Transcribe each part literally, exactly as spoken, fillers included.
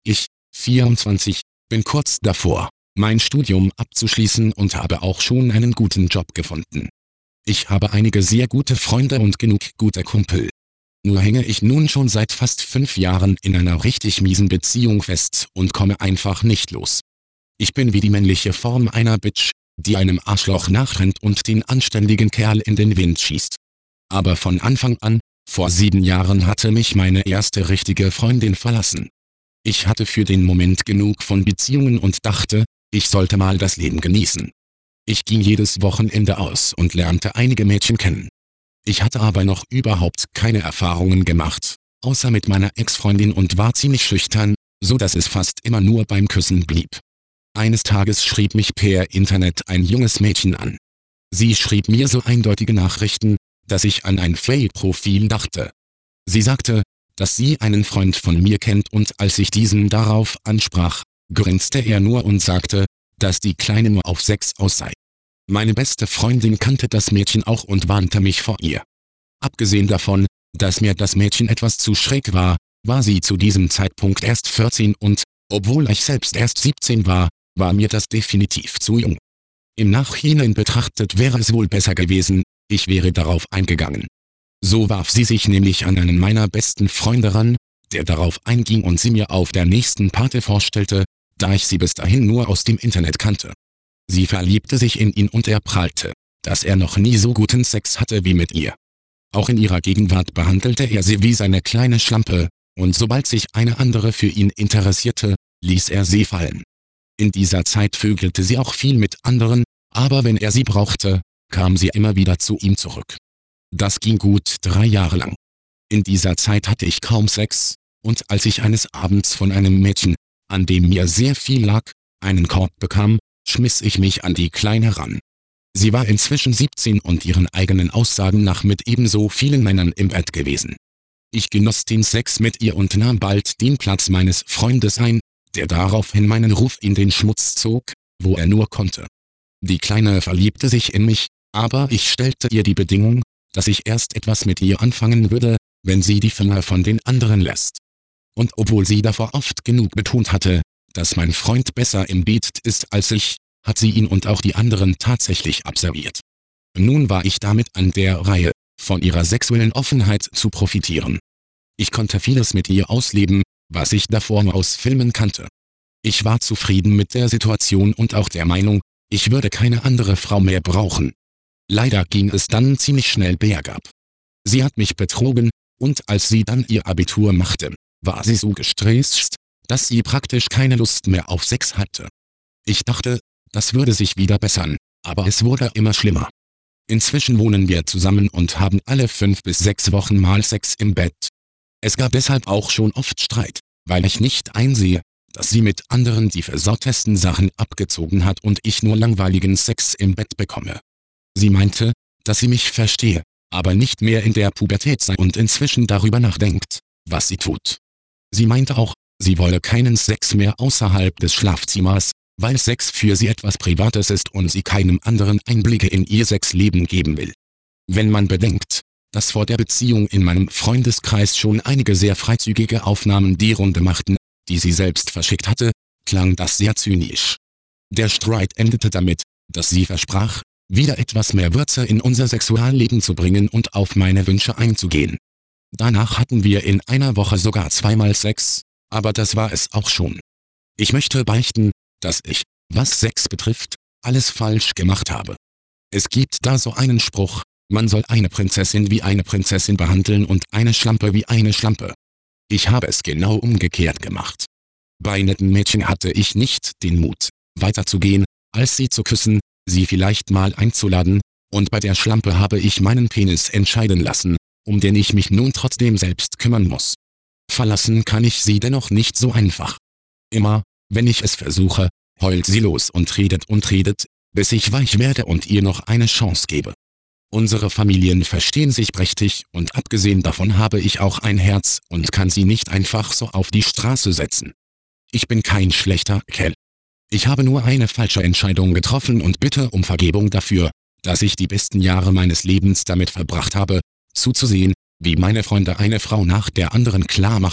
Ich, vierundzwanzig, bin kurz davor, mein Studium abzuschließen und habe auch schon einen guten Job gefunden. Ich habe einige sehr gute Freunde und genug gute Kumpel. Nur hänge ich nun schon seit fast fünf Jahren in einer richtig miesen Beziehung fest und komme einfach nicht los. Ich bin wie die männliche Form einer Bitch, die einem Arschloch nachrennt und den anständigen Kerl in den Wind schießt. Aber von Anfang an, vor sieben Jahren hatte mich meine erste richtige Freundin verlassen. Ich hatte für den Moment genug von Beziehungen und dachte, ich sollte mal das Leben genießen. Ich ging jedes Wochenende aus und lernte einige Mädchen kennen. Ich hatte aber noch überhaupt keine Erfahrungen gemacht, außer mit meiner Ex-Freundin und war ziemlich schüchtern, so dass es fast immer nur beim Küssen blieb. Eines Tages schrieb mich per Internet ein junges Mädchen an. Sie schrieb mir so eindeutige Nachrichten, dass ich an ein Fake-Profil dachte. Sie sagte, dass sie einen Freund von mir kennt und als ich diesen darauf ansprach, grinste er nur und sagte, dass die Kleine nur auf Sex aus sei. Meine beste Freundin kannte das Mädchen auch und warnte mich vor ihr. Abgesehen davon, dass mir das Mädchen etwas zu schräg war, war sie zu diesem Zeitpunkt erst vierzehn und, obwohl ich selbst erst siebzehn war, war mir das definitiv zu jung. Im Nachhinein betrachtet wäre es wohl besser gewesen, ich wäre darauf eingegangen. So warf sie sich nämlich an einen meiner besten Freunde ran, der darauf einging und sie mir auf der nächsten Party vorstellte, da ich sie bis dahin nur aus dem Internet kannte. Sie verliebte sich in ihn und er prahlte, dass er noch nie so guten Sex hatte wie mit ihr. Auch in ihrer Gegenwart behandelte er sie wie seine kleine Schlampe, und sobald sich eine andere für ihn interessierte, ließ er sie fallen. In dieser Zeit vögelte sie auch viel mit anderen, aber wenn er sie brauchte, kam sie immer wieder zu ihm zurück. Das ging gut drei Jahre lang. In dieser Zeit hatte ich kaum Sex, und als ich eines Abends von einem Mädchen, an dem mir sehr viel lag, einen Korb bekam, schmiss ich mich an die Kleine ran. Sie war inzwischen siebzehn und ihren eigenen Aussagen nach mit ebenso vielen Männern im Bett gewesen. Ich genoss den Sex mit ihr und nahm bald den Platz meines Freundes ein, der daraufhin meinen Ruf in den Schmutz zog, wo er nur konnte. Die Kleine verliebte sich in mich, aber ich stellte ihr die Bedingung, dass ich erst etwas mit ihr anfangen würde, wenn sie die Finger von den anderen lässt. Und obwohl sie davor oft genug betont hatte, dass mein Freund besser im Beat ist als ich, hat sie ihn und auch die anderen tatsächlich abserviert. Nun war ich damit an der Reihe, von ihrer sexuellen Offenheit zu profitieren. Ich konnte vieles mit ihr ausleben, was ich davor nur aus Filmen kannte. Ich war zufrieden mit der Situation und auch der Meinung, ich würde keine andere Frau mehr brauchen. Leider ging es dann ziemlich schnell bergab. Sie hat mich betrogen, und als sie dann ihr Abitur machte, war sie so gestresst, dass sie praktisch keine Lust mehr auf Sex hatte. Ich dachte, das würde sich wieder bessern, aber es wurde immer schlimmer. Inzwischen wohnen wir zusammen und haben alle fünf bis sechs Wochen mal Sex im Bett. Es gab deshalb auch schon oft Streit, weil ich nicht einsehe, dass sie mit anderen die versauttesten Sachen abgezogen hat und ich nur langweiligen Sex im Bett bekomme. Sie meinte, dass sie mich verstehe, aber nicht mehr in der Pubertät sei und inzwischen darüber nachdenkt, was sie tut. Sie meinte auch, sie wolle keinen Sex mehr außerhalb des Schlafzimmers, weil Sex für sie etwas Privates ist und sie keinem anderen Einblicke in ihr Sexleben geben will. Wenn man bedenkt, dass vor der Beziehung in meinem Freundeskreis schon einige sehr freizügige Aufnahmen die Runde machten, die sie selbst verschickt hatte, klang das sehr zynisch. Der Streit endete damit, dass sie versprach, wieder etwas mehr Würze in unser Sexualleben zu bringen und auf meine Wünsche einzugehen. Danach hatten wir in einer Woche sogar zweimal Sex, aber das war es auch schon. Ich möchte beichten, dass ich, was Sex betrifft, alles falsch gemacht habe. Es gibt da so einen Spruch, man soll eine Prinzessin wie eine Prinzessin behandeln und eine Schlampe wie eine Schlampe. Ich habe es genau umgekehrt gemacht. Bei netten Mädchen hatte ich nicht den Mut, weiterzugehen, als sie zu küssen, sie vielleicht mal einzuladen, und bei der Schlampe habe ich meinen Penis entscheiden lassen, um den ich mich nun trotzdem selbst kümmern muss. Verlassen kann ich sie dennoch nicht so einfach. Immer, wenn ich es versuche, heult sie los und redet und redet, bis ich weich werde und ihr noch eine Chance gebe. Unsere Familien verstehen sich prächtig und abgesehen davon habe ich auch ein Herz und kann sie nicht einfach so auf die Straße setzen. Ich bin kein schlechter Kerl. Ich habe nur eine falsche Entscheidung getroffen und bitte um Vergebung dafür, dass ich die besten Jahre meines Lebens damit verbracht habe, zuzusehen, wie meine Freunde eine Frau nach der anderen klar machen,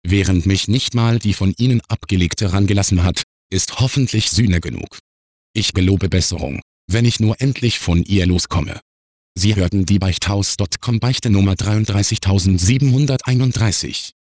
Während mich nicht mal die von Ihnen abgelegte rangelassen hat, ist hoffentlich Sühne genug. Ich gelobe Besserung, wenn ich nur endlich von ihr loskomme. Sie hörten die Beichthaus Punkt com Beichte Nummer dreiunddreißigtausendsiebenhunderteinunddreißig.